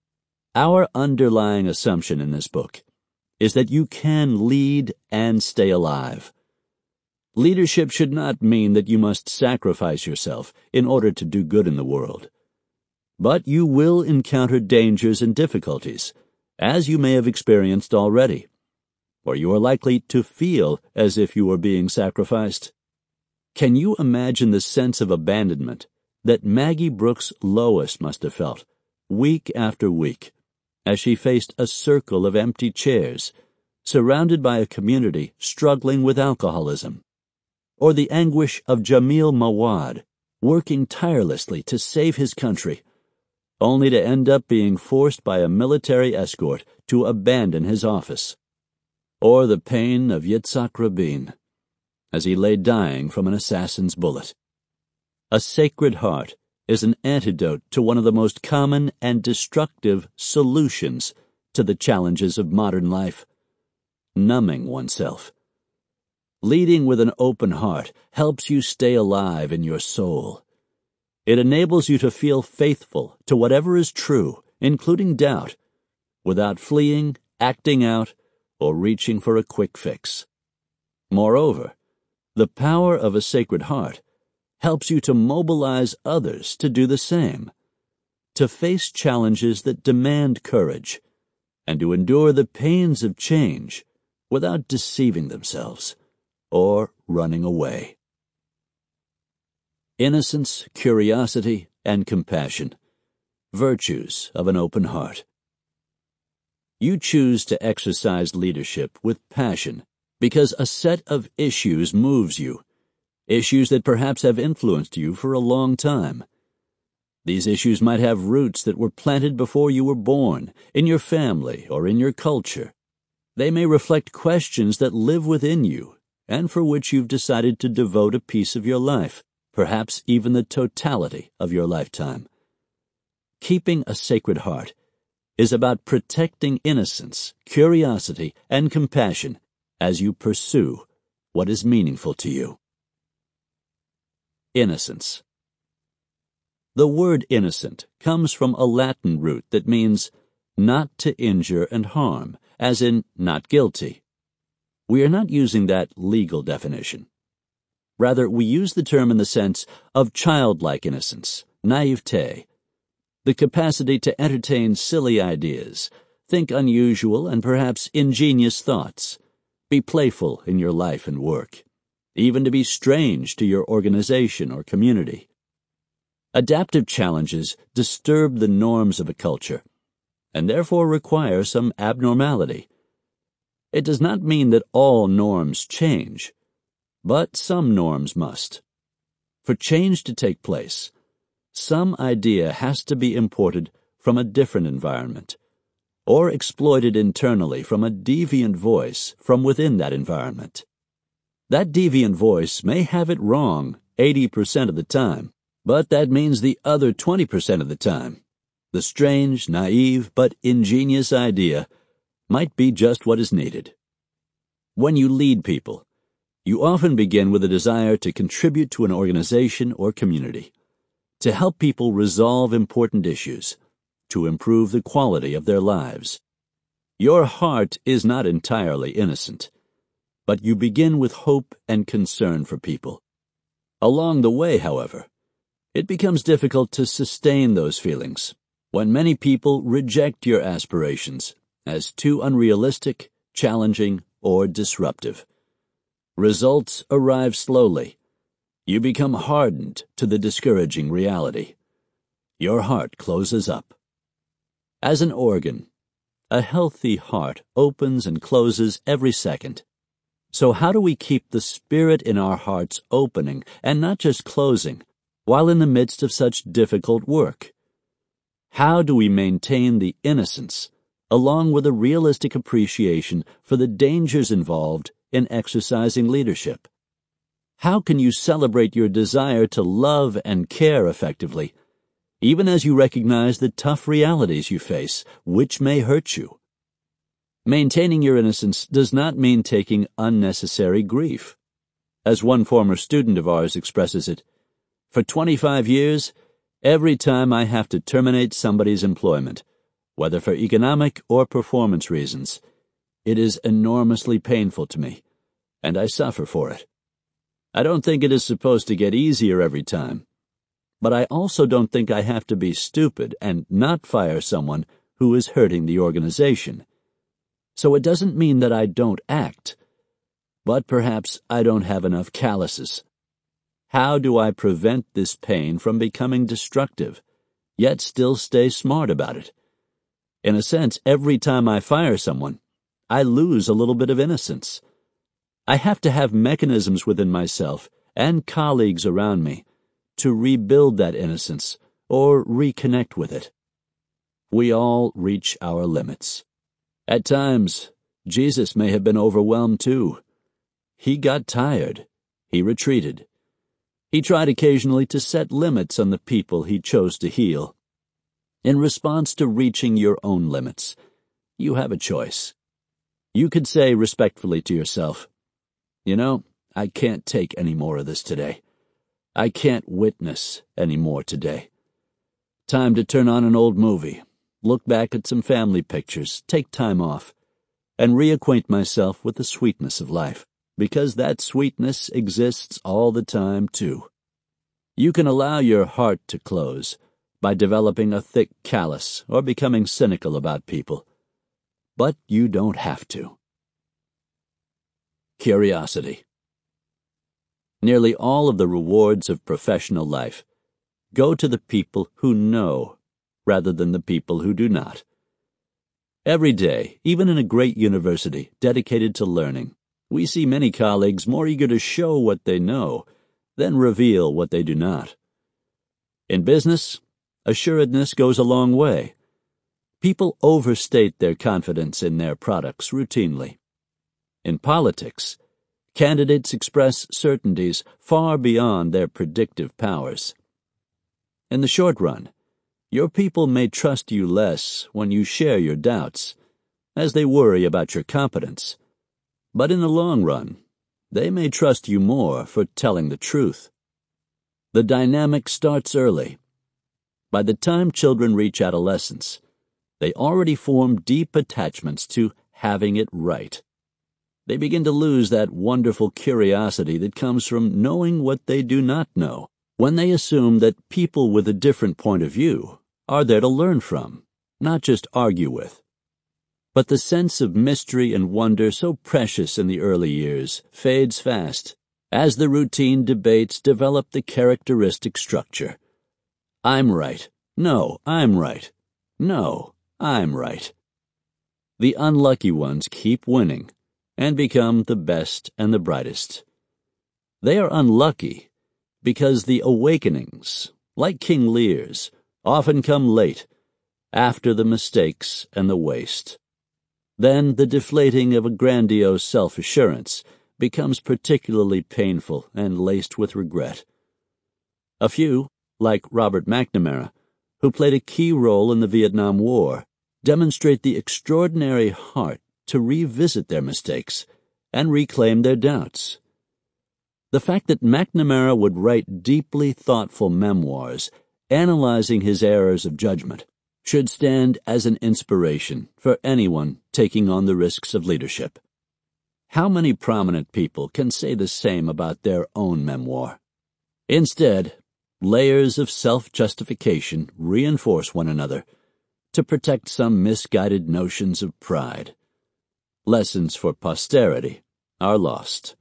Our underlying assumption in this book is that you can lead and stay alive. Leadership should not mean that you must sacrifice yourself in order to do good in the world. But you will encounter dangers and difficulties, as you may have experienced already, or you are likely to feel as if you are being sacrificed. Can you imagine the sense of abandonment that Maggie Brooks Lois must have felt, week after week, as she faced a circle of empty chairs, surrounded by a community struggling with alcoholism? Or the anguish of Jamil Mawad, working tirelessly to save his country, only to end up being forced by a military escort to abandon his office? Or the pain of Yitzhak Rabin, as he lay dying from an assassin's bullet. A Sacred Heart is an antidote to one of the most common and destructive solutions to the challenges of modern life: numbing oneself. Leading with an open heart helps you stay alive in your soul. It enables you to feel faithful to whatever is true, including doubt, without fleeing, acting out, or reaching for a quick fix. Moreover, the power of a Sacred Heart helps you to mobilize others to do the same, to face challenges that demand courage, and to endure the pains of change without deceiving themselves or running away. Innocence, curiosity, and compassion, virtues of an open heart. You choose to exercise leadership with passion because a set of issues moves you, issues that perhaps have influenced you for a long time. These issues might have roots that were planted before you were born, in your family or in your culture. They may reflect questions that live within you and for which you've decided to devote a piece of your life, perhaps even the totality of your lifetime. Keeping a Sacred Heart is about protecting innocence, curiosity, and compassion as you pursue what is meaningful to you. Innocence. The word innocent comes from a Latin root that means not to injure and harm, as in not guilty. We are not using that legal definition. Rather, we use the term in the sense of childlike innocence, naivete, the capacity to entertain silly ideas, think unusual and perhaps ingenious thoughts, be playful in your life and work, even to be strange to your organization or community. Adaptive challenges disturb the norms of a culture, and therefore require some abnormality. It does not mean that all norms change, but some norms must. For change to take place, some idea has to be imported from a different environment, or exploited internally from a deviant voice from within that environment. That deviant voice may have it wrong eighty percent of the time, but that means the other twenty percent of the time, the strange, naive, but ingenious idea might be just what is needed. When you lead people, you often begin with a desire to contribute to an organization or community, to help people resolve important issues, to improve the quality of their lives. Your heart is not entirely innocent, but you begin with hope and concern for people. Along the way, however, it becomes difficult to sustain those feelings when many people reject your aspirations as too unrealistic, challenging, or disruptive. Results arrive slowly. You become hardened to the discouraging reality. Your heart closes up. As an organ, a healthy heart opens and closes every second. So how do we keep the spirit in our hearts opening and not just closing while in the midst of such difficult work? How do we maintain the innocence along with a realistic appreciation for the dangers involved in exercising leadership? How can you celebrate your desire to love and care effectively, even as you recognize the tough realities you face, which may hurt you? Maintaining your innocence does not mean taking unnecessary grief. As one former student of ours expresses it, for twenty-five years, every time I have to terminate somebody's employment, whether for economic or performance reasons, it is enormously painful to me, and I suffer for it. I don't think it is supposed to get easier every time, but I also don't think I have to be stupid and not fire someone who is hurting the organization. So it doesn't mean that I don't act, but perhaps I don't have enough calluses. How do I prevent this pain from becoming destructive, yet still stay smart about it? In a sense, every time I fire someone, I lose a little bit of innocence. I have to have mechanisms within myself and colleagues around me to rebuild that innocence or reconnect with it. We all reach our limits. At times, Jesus may have been overwhelmed too. He got tired. He retreated. He tried occasionally to set limits on the people he chose to heal. In response to reaching your own limits, you have a choice. You could say respectfully to yourself, "You know, I can't take any more of this today. I can't witness any more today. Time to turn on an old movie, look back at some family pictures, take time off, and reacquaint myself with the sweetness of life, because that sweetness exists all the time, too." You can allow your heart to close by developing a thick callus or becoming cynical about people, but you don't have to. Curiosity. Nearly all of the rewards of professional life go to the people who know rather than the people who do not. Every day, even in a great university dedicated to learning, we see many colleagues more eager to show what they know than reveal what they do not. In business, assuredness goes a long way. People overstate their confidence in their products routinely. In politics, candidates express certainties far beyond their predictive powers. In the short run, your people may trust you less when you share your doubts, as they worry about your competence. But in the long run, they may trust you more for telling the truth. The dynamic starts early. By the time children reach adolescence, they already form deep attachments to having it right. They begin to lose that wonderful curiosity that comes from knowing what they do not know, when they assume that people with a different point of view are there to learn from, not just argue with. But the sense of mystery and wonder so precious in the early years fades fast as the routine debates develop the characteristic structure. I'm right. No, I'm right. No, I'm right. The unlucky ones keep winning and become the best and the brightest. They are unlucky because the awakenings, like King Lear's, often come late, after the mistakes and the waste. Then the deflating of a grandiose self-assurance becomes particularly painful and laced with regret. A few, like Robert McNamara, who played a key role in the Vietnam War, demonstrate the extraordinary heart to revisit their mistakes and reclaim their doubts. The fact that McNamara would write deeply thoughtful memoirs analyzing his errors of judgment should stand as an inspiration for anyone taking on the risks of leadership. How many prominent people can say the same about their own memoir? Instead, layers of self-justification reinforce one another to protect some misguided notions of pride. Lessons for posterity are lost.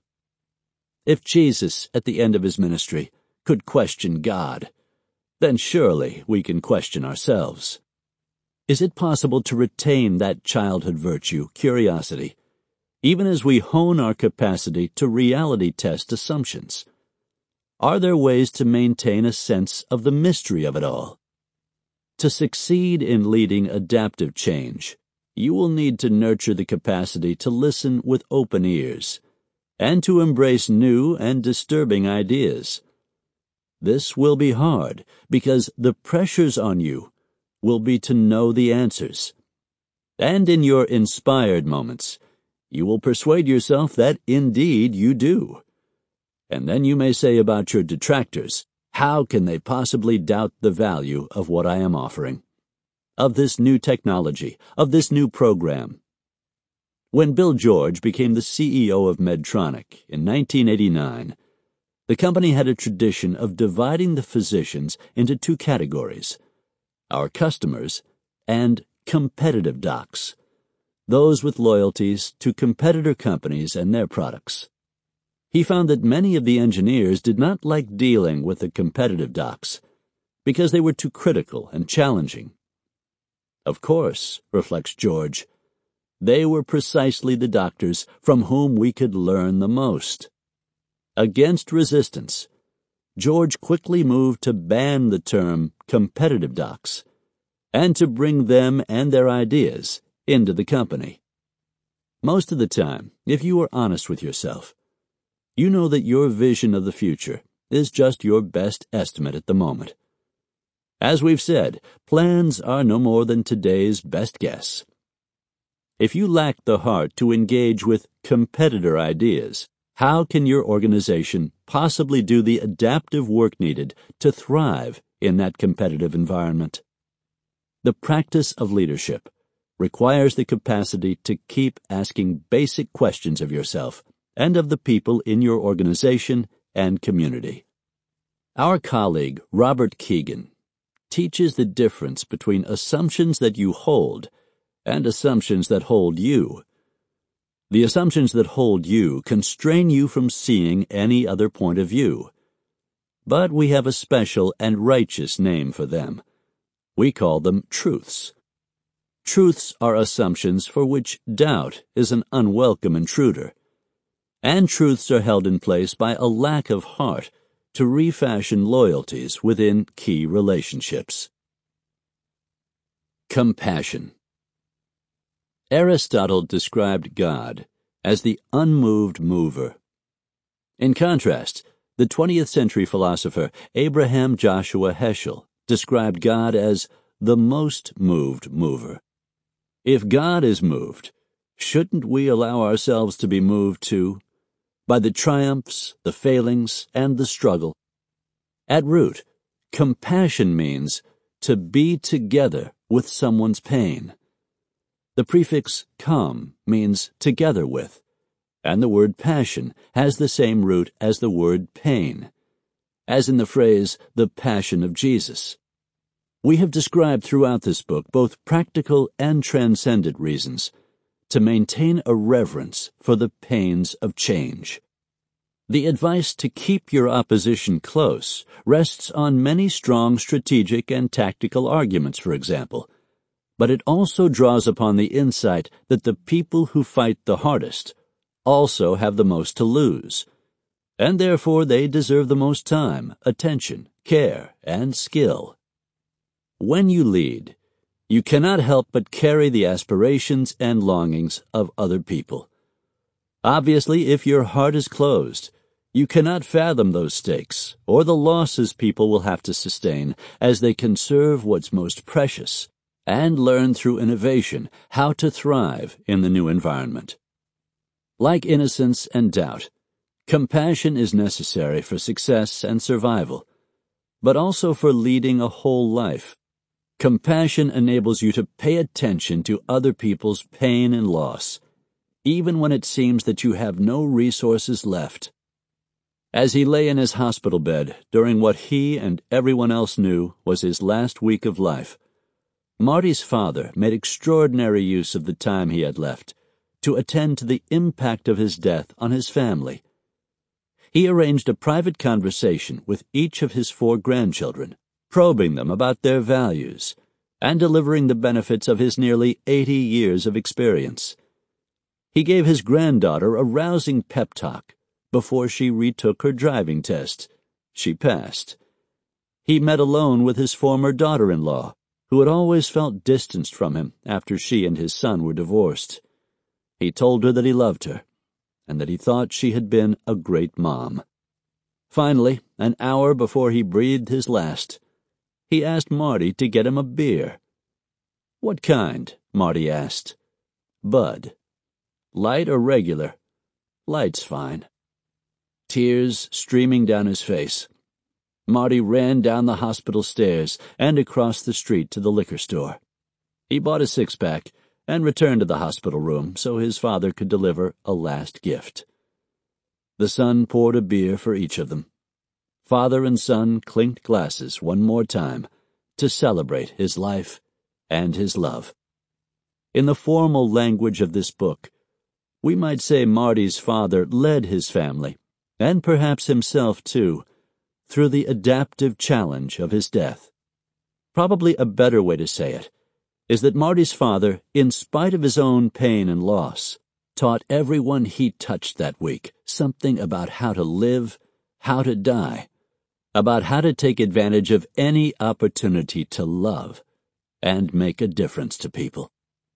If Jesus, at the end of his ministry, could question God, then surely we can question ourselves. Is it possible to retain that childhood virtue, curiosity, even as we hone our capacity to reality test assumptions? Are there ways to maintain a sense of the mystery of it all? To succeed in leading adaptive change, you will need to nurture the capacity to listen with open ears and to embrace new and disturbing ideas. This will be hard because the pressures on you will be to know the answers. And in your inspired moments, you will persuade yourself that indeed you do. And then you may say about your detractors, how can they possibly doubt the value of what I am offering, of this new technology, of this new program? When Bill George became the C E O of Medtronic in nineteen eighty-nine, the company had a tradition of dividing the physicians into two categories: our customers and competitive docs, those with loyalties to competitor companies and their products. He found that many of the engineers did not like dealing with the competitive docs because they were too critical and challenging. Of course, reflects George, they were precisely the doctors from whom we could learn the most. Against resistance, George quickly moved to ban the term competitive docs and to bring them and their ideas into the company. Most of the time, if you are honest with yourself, you know that your vision of the future is just your best estimate at the moment. As we've said, plans are no more than today's best guess. If you lack the heart to engage with competitor ideas, how can your organization possibly do the adaptive work needed to thrive in that competitive environment? The practice of leadership requires the capacity to keep asking basic questions of yourself and of the people in your organization and community. Our colleague, Robert Keegan, teaches the difference between assumptions that you hold and assumptions that hold you. The assumptions that hold you constrain you from seeing any other point of view. But we have a special and righteous name for them. We call them truths. Truths are assumptions for which doubt is an unwelcome intruder. And truths are held in place by a lack of heart to refashion loyalties within key relationships. Compassion. Aristotle described God as the unmoved mover. In contrast, the twentieth century philosopher Abraham Joshua Heschel described God as the most moved mover. If God is moved, shouldn't we allow ourselves to be moved too, by the triumphs, the failings, and the struggle? At root, compassion means to be together with someone's pain. The prefix com means together with, and the word passion has the same root as the word pain, as in the phrase, the Passion of Jesus. We have described throughout this book both practical and transcendent reasons to maintain a reverence for the pains of change. The advice to keep your opposition close rests on many strong strategic and tactical arguments, for example, but it also draws upon the insight that the people who fight the hardest also have the most to lose, and therefore they deserve the most time, attention, care, and skill. When you lead, you cannot help but carry the aspirations and longings of other people. Obviously, if your heart is closed, you cannot fathom those stakes or the losses people will have to sustain as they conserve what's most precious and learn through innovation how to thrive in the new environment. Like innocence and doubt, compassion is necessary for success and survival, but also for leading a whole life. Compassion enables you to pay attention to other people's pain and loss, even when it seems that you have no resources left. As he lay in his hospital bed during what he and everyone else knew was his last week of life, Marty's father made extraordinary use of the time he had left to attend to the impact of his death on his family. He arranged a private conversation with each of his four grandchildren, probing them about their values and delivering the benefits of his nearly eighty years of experience. He gave his granddaughter a rousing pep talk before she retook her driving test. She passed. He met alone with his former daughter-in-law, who had always felt distanced from him after she and his son were divorced. He told her that he loved her, and that he thought she had been a great mom. Finally, an hour before he breathed his last, he asked Marty to get him a beer. "What kind?" Marty asked. "Bud." "Light or regular?" "Light's fine." Tears streaming down his face, Marty ran down the hospital stairs and across the street to the liquor store. He bought a six-pack and returned to the hospital room so his father could deliver a last gift. The son poured a beer for each of them. Father and son clinked glasses one more time to celebrate his life and his love. In the formal language of this book, we might say Marty's father led his family, and perhaps himself too, through the adaptive challenge of his death. Probably a better way to say it is that Marty's father, in spite of his own pain and loss, taught everyone he touched that week something about how to live, how to die, about how to take advantage of any opportunity to love and make a difference to people.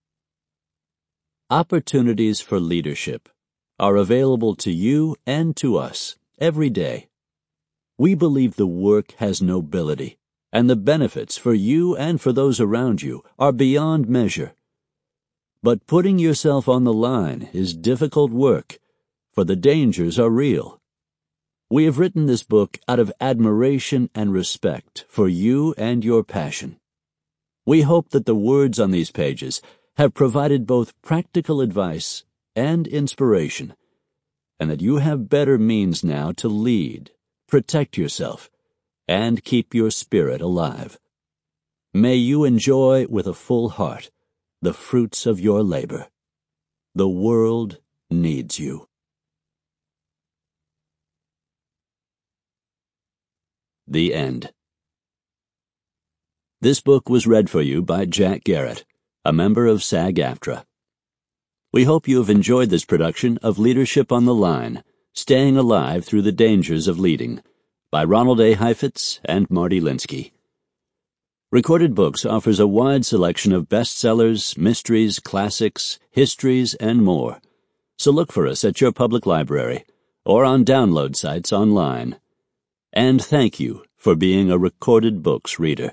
Opportunities for leadership are available to you and to us every day. We believe the work has nobility, and the benefits for you and for those around you are beyond measure. But putting yourself on the line is difficult work, for the dangers are real. We have written this book out of admiration and respect for you and your passion. We hope that the words on these pages have provided both practical advice and inspiration, and that you have better means now to lead, protect yourself, and keep your spirit alive. May you enjoy with a full heart the fruits of your labor. The world needs you. The End. This book was read for you by Jack Garrett, a member of SAG-AFTRA. We hope you have enjoyed this production of Leadership on the Line, Staying Alive Through the Dangers of Leading, by Ronald A. Heifetz and Marty Linsky. Recorded Books offers a wide selection of bestsellers, mysteries, classics, histories, and more. So look for us at your public library or on download sites online. And thank you for being a Recorded Books reader.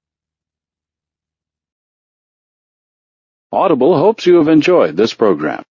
Audible hopes you have enjoyed this program.